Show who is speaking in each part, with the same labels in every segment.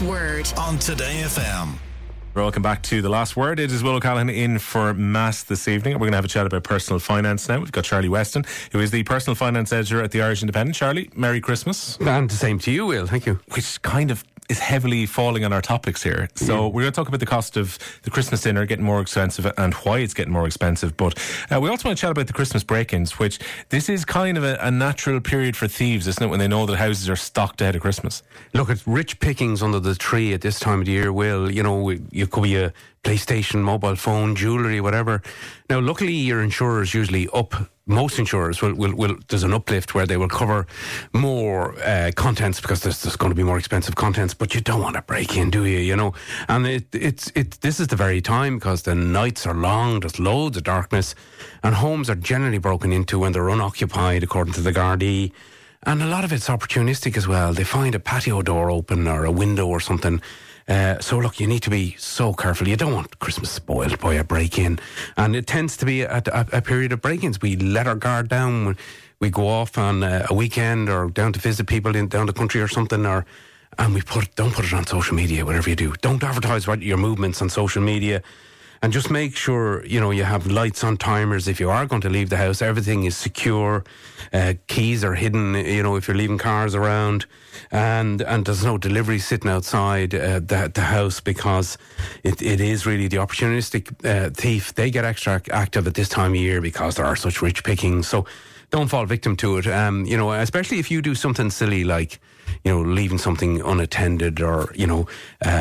Speaker 1: Last Word
Speaker 2: on Today FM.
Speaker 3: Welcome back to The Last Word. It is Will O'Callaghan in for Mass this evening. We're going to have a chat about personal finance now. We've got Charlie Weston, who is the personal finance editor at the Irish Independent. Charlie, Merry Christmas.
Speaker 4: And the same to you, Will. Thank you.
Speaker 3: Which kind of is heavily falling on our topics here. So we're going to talk about the cost of the Christmas dinner getting more expensive and why it's getting more expensive. But we also want to chat about the Christmas break-ins, which this is kind of a natural period for thieves, isn't it, when they know that houses are stocked ahead of Christmas?
Speaker 4: Look, it's rich pickings under the tree at this time of the year, Will. You know, you could be a PlayStation, mobile phone, jewellery, whatever. Now, luckily, your insurers usually most insurers will there's an uplift where they will cover more contents because there's going to be more expensive contents, but you don't want to break in, do you? You know, and this is the very time because the nights are long, there's loads of darkness, and homes are generally broken into when they're unoccupied, according to the Gardaí. And a lot of it's opportunistic as well. They find a patio door open or a window or something. So look, you need to be so careful. You don't want Christmas spoiled by a break-in. And it tends to be a period of break-ins. We let our guard down when we go off on a weekend or down to visit people down the country or something, and don't put it on social media, whatever you do. Don't advertise your movements on social media. And just make sure, you know, you have lights on, timers. If you are going to leave the house, everything is secure. Keys are hidden, you know, if you're leaving cars around. And there's no delivery sitting outside the house because it is really the opportunistic thief. They get extra active at this time of year because there are such rich pickings. So don't fall victim to it. You know, especially if you do something silly like, you know, leaving something unattended or, you know,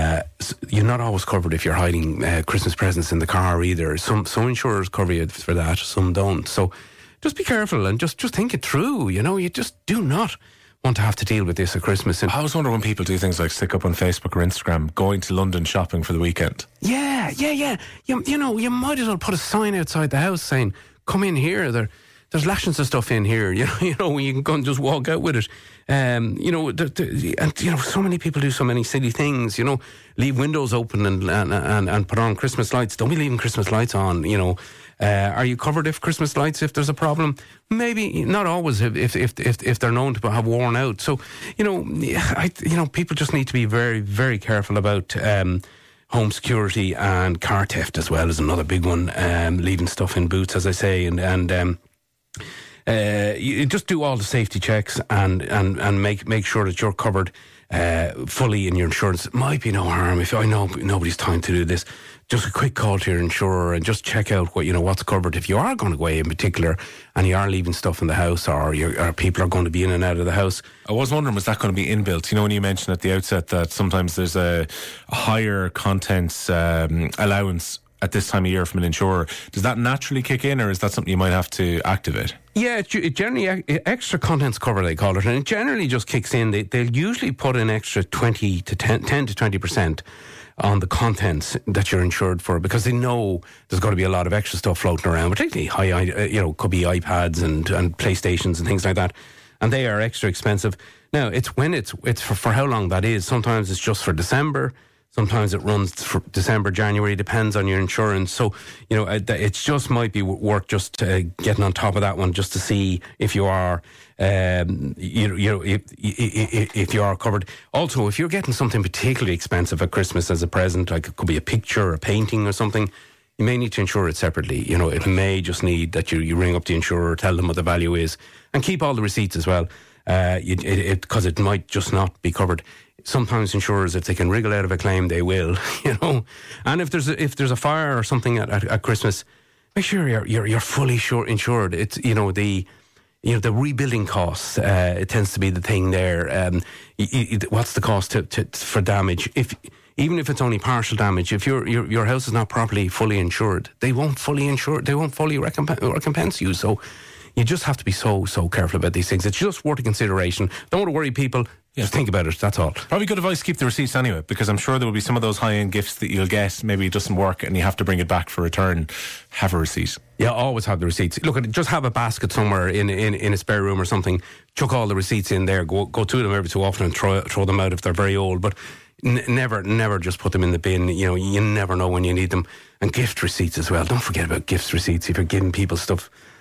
Speaker 4: you're not always covered if you're hiding Christmas presents in the car either. Some insurers cover you for that, some don't. So just be careful and just think it through. You know, you just do not want to have to deal with this at Christmas. And
Speaker 3: I always wonder when people do things like stick up on Facebook or Instagram, going to London shopping for the weekend.
Speaker 4: Yeah. You know, you might as well put a sign outside the house saying, come in here, there's lashings of stuff in here, you know, you can go and just walk out with it. You know, and you know, so many people do so many silly things, you know, leave windows open and put on Christmas lights. Don't be leaving Christmas lights on, you know. Are you covered if there's a problem? Maybe not always if they're known to have worn out. So, you know, people just need to be very, very careful about home security, and car theft as well is another big one. Leaving stuff in boots, as I say, and you just do all the safety checks and make sure that you're covered fully in your insurance. It might be no harm if I know nobody's time to do this. Just a quick call to your insurer and just check out what's covered. If you are going to go away in particular and you are leaving stuff in the house or people are going to be in and out of the house.
Speaker 3: I was wondering, was that going to be inbuilt? You know, when you mentioned at the outset that sometimes there's a higher contents allowance at this time of year from an insurer, does that naturally kick in, or is that something you might have to activate?
Speaker 4: Yeah, it generally, extra contents cover, they call it, and it generally just kicks in. They'll usually put an extra 10 to 20% on the contents that you're insured for, because they know there's going to be a lot of extra stuff floating around, particularly could be iPads and PlayStations and things like that, and they are extra expensive. Now, it's for how long that is. Sometimes it's just for December. Sometimes it runs for December, January, depends on your insurance. So, you know, it just might be worth just getting on top of that one just to see if you are, if you are covered. Also, if you're getting something particularly expensive at Christmas as a present, like it could be a picture or a painting or something, you may need to insure it separately. You know, it may just need that you ring up the insurer, tell them what the value is, and keep all the receipts as well, because it might just not be covered. Sometimes insurers, if they can wriggle out of a claim, they will, you know. And if there's a fire or something at Christmas, make sure you're fully insured. It's the rebuilding costs. It tends to be the thing there. What's the cost for damage? Even if it's only partial damage, if your house is not properly fully insured, they won't fully recompense you. So you just have to be so careful about these things. It's just worth a consideration. Don't want to worry people. Just think about it, that's all.
Speaker 3: Probably good advice to keep the receipts anyway, because I'm sure there will be some of those high-end gifts that you'll get, maybe it doesn't work and you have to bring it back for return. Have a receipt.
Speaker 4: Yeah, always have the receipts. Look, just have a basket somewhere in a spare room or something. Chuck all the receipts in there. Go to them every so often and throw them out if they're very old. But never just put them in the bin. You know, you never know when you need them. And gift receipts as well. Don't forget about gift receipts if you're giving people stuff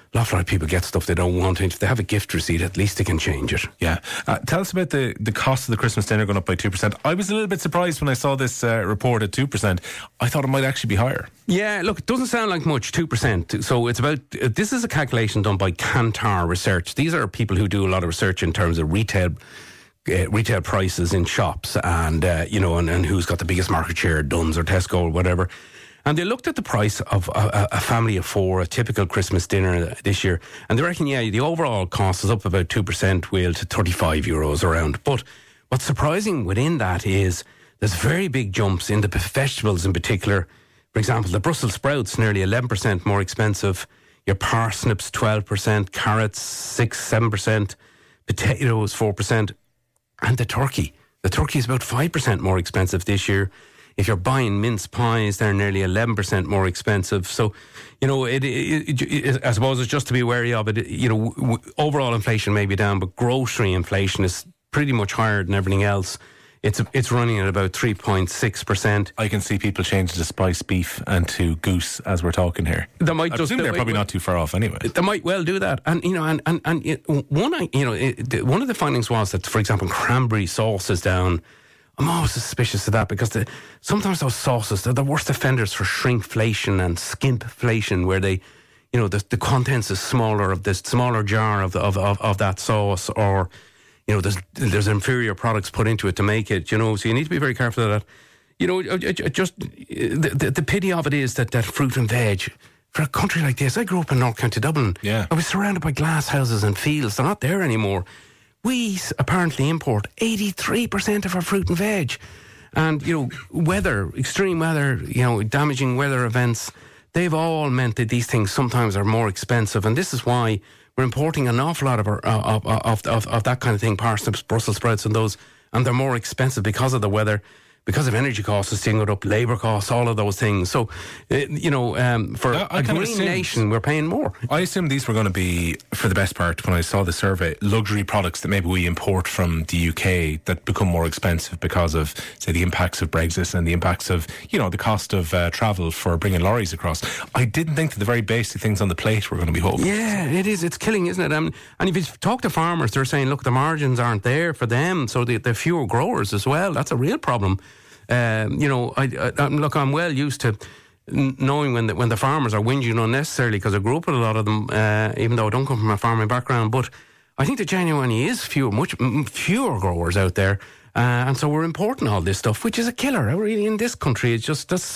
Speaker 4: an awful lot of people get stuff they don't want. And if they have a gift receipt, at least they can change it.
Speaker 3: Yeah. Tell us about the cost of the Christmas dinner going up by 2%. I was a little bit surprised when I saw this report at 2%. I thought it might actually be higher.
Speaker 4: Yeah, look, it doesn't sound like much, 2%. So it's about, this is a calculation done by Kantar Research. These are people who do a lot of research in terms of retail prices in shops and, and who's got the biggest market share, Dunnes or Tesco or whatever. And they looked at the price of a family of four, a typical Christmas dinner this year. And they reckon, the overall cost is up about 2%, Will, to €35 around. But what's surprising within that is there's very big jumps in the vegetables in particular. For example, the Brussels sprouts, nearly 11% more expensive. Your parsnips, 12%. Carrots, 6-7%. Potatoes, 4%. And the turkey. The turkey is about 5% more expensive this year. If you're buying mince pies, they're nearly 11% more expensive. So, I suppose it's just to be wary of it. Overall inflation may be down, but grocery inflation is pretty much higher than everything else. It's running at about 3.6%.
Speaker 3: I can see people changing to spiced beef and to goose as we're talking here.
Speaker 4: They might
Speaker 3: I presume they're probably not too far off anyway.
Speaker 4: They might well do that, and one of the findings was that, for example, cranberry sauce is down. I'm always suspicious of that because sometimes those sauces, they're the worst offenders for shrinkflation and skimpflation, where they, the contents is smaller of this smaller jar of that sauce, or there's inferior products put into it to make it. So you need to be very careful of that. Just the pity of it is that fruit and veg. For a country like this, I grew up in North County Dublin.
Speaker 3: Yeah,
Speaker 4: I was surrounded by glass houses and fields. They're not there anymore. We apparently import 83% of our fruit and veg. And, extreme weather, damaging weather events, they've all meant that these things sometimes are more expensive. And this is why we're importing an awful lot of that kind of thing, parsnips, Brussels sprouts and those, and they're more expensive because of the weather, because of energy costs, it's going up, labour costs, all of those things. So, for a green nation, we're paying more.
Speaker 3: I assume these were going to be, for the best part, when I saw the survey, luxury products that maybe we import from the UK that become more expensive because of, say, the impacts of Brexit and the impacts of, the cost of travel for bringing lorries across. I didn't think that the very basic things on the plate were going to be hopeful.
Speaker 4: Yeah, it is. It's killing, isn't it? And if you talk to farmers, they're saying, look, the margins aren't there for them, so they're fewer growers as well. That's a real problem. I'm well used to knowing when the farmers are whinging unnecessarily, because I grew up with a lot of them, even though I don't come from a farming background. But I think there genuinely is much fewer growers out there, and so we're importing all this stuff, which is a killer. Really, in this country, it's just that's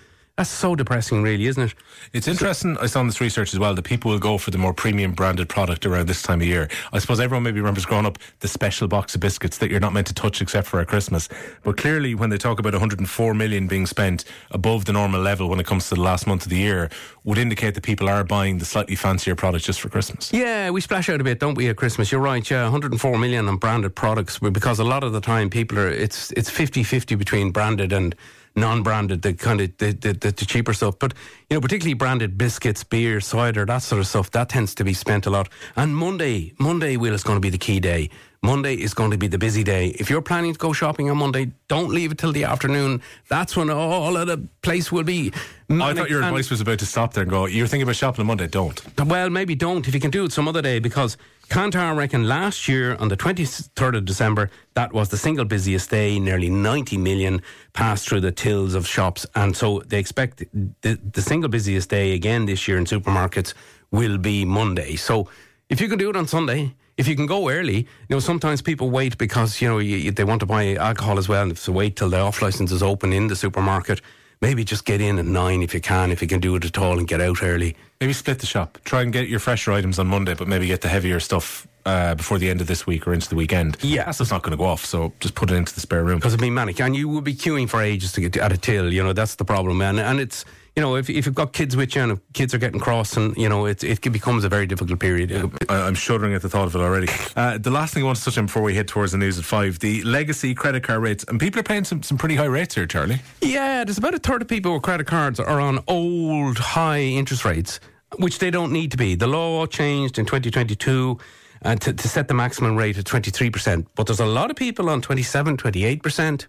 Speaker 4: so depressing, really, isn't it?
Speaker 3: It's interesting. I saw in this research as well that people will go for the more premium branded product around this time of year. I suppose everyone maybe remembers growing up the special box of biscuits that you're not meant to touch except for at Christmas. But clearly, when they talk about 104 million being spent above the normal level when it comes to the last month of the year, would indicate that people are buying the slightly fancier product just for Christmas.
Speaker 4: Yeah, we splash out a bit, don't we, at Christmas? You're right. Yeah, 104 million on branded products, because a lot of the time people are it's 50-50 between branded and non-branded, the kind of the cheaper stuff. But particularly branded biscuits, beer, cider, that sort of stuff, that tends to be spent a lot. And Monday, Will, is going to be the key day. Monday is going to be the busy day. If you're planning to go shopping on Monday, don't leave it till the afternoon. That's when all of the place will be manic.
Speaker 3: I thought your advice was about to stop there and go, you're thinking about shopping on Monday, don't.
Speaker 4: Well, maybe don't. If you can do it some other day, because Kantar reckon last year on the 23rd of December, that was the single busiest day. Nearly 90 million passed through the tills of shops. And so they expect the single busiest day again this year in supermarkets will be Monday. So if you can do it on Sunday, if you can go early, sometimes people wait because, they want to buy alcohol as well. And if they wait till the off licence is open in the supermarket, maybe just get in at 9 if you can do it at all, and get out early.
Speaker 3: Maybe split the shop. Try and get your fresher items on Monday, but maybe get the heavier stuff before the end of this week or into the weekend.
Speaker 4: Yeah.
Speaker 3: That's just not going to go off, so just put it into the spare room.
Speaker 4: Because it'll be manic. And you will be queuing for ages to get at a till, that's the problem. And it's, if you've got kids with you and if kids are getting cross, and, it becomes a very difficult period.
Speaker 3: Yeah, I'm shuddering at the thought of it already. The last thing I want to touch on before we head towards the news at 5, the legacy credit card rates. And people are paying some pretty high rates here, Charlie.
Speaker 4: Yeah, there's about a third of people with credit cards are on old high interest rates, which they don't need to be. The law changed in 2022 to set the maximum rate at 23%. But there's a lot of people on 27%, 28%.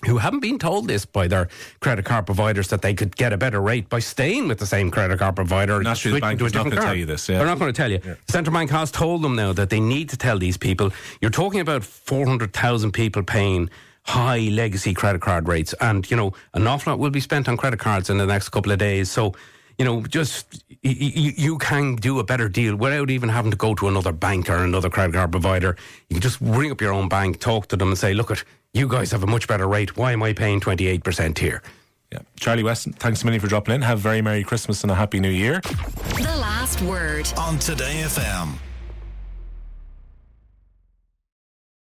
Speaker 4: who haven't been told this by their credit card providers that they could get a better rate by staying with the same credit card provider.
Speaker 3: National Bank is not going to tell you this. Yeah.
Speaker 4: They're not going to tell you. Yeah. The Central Bank has told them now that they need to tell these people. You're talking about 400,000 people paying high legacy credit card rates, and an awful lot will be spent on credit cards in the next couple of days. So just you can do a better deal without even having to go to another bank or another credit card provider. You can just ring up your own bank, talk to them and say, look, you guys have a much better rate. Why am I paying 28% here?
Speaker 3: Yeah. Charlie Weston, thanks a million for dropping in. Have a very Merry Christmas and a Happy New Year.
Speaker 1: The Last Word on Today FM.